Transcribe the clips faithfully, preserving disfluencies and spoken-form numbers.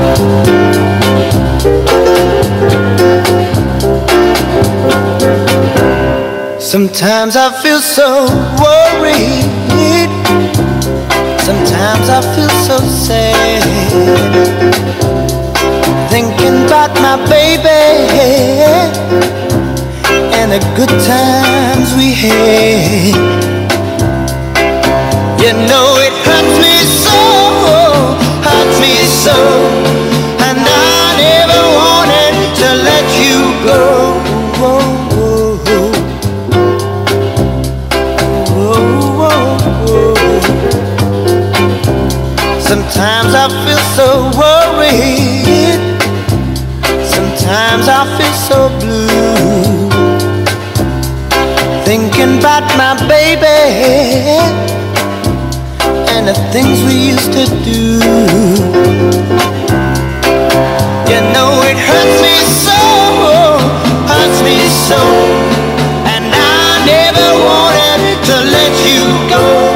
Sometimes I feel so worried, sometimes I feel so sad, thinking about my baby and the good times we had. You know it hurts me so, hurts me so, and I never wanted to let you go. Sometimes I feel so worried, sometimes I feel so blue, thinking about my baby and the things we used to do. You know it hurts me so, hurts me so, and I never wanted to let you go.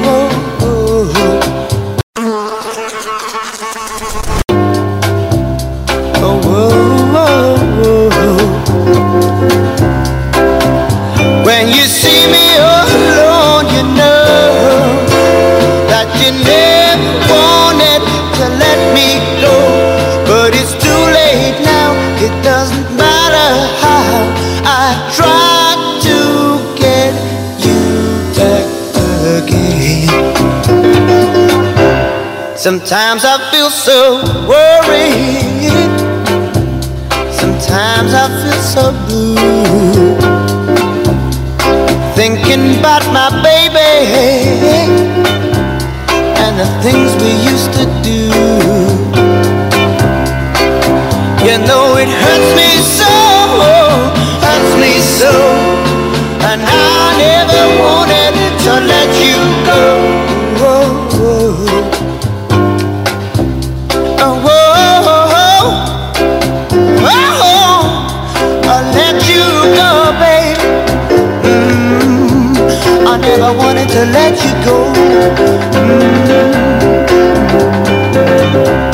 When you see me all alone, you know that you never wanted to let me go. But it's too late now, it doesn't matter how I try to get you back again. Sometimes I feel so worried, sometimes I feel so blue, thinking about my baby and the things we used to do. You know it hurts me so, hurts me so, and I never wanted to let you go. Oh, oh, oh, oh, oh, I'll let you go, baby. I never wanted to let you go. Mm-hmm.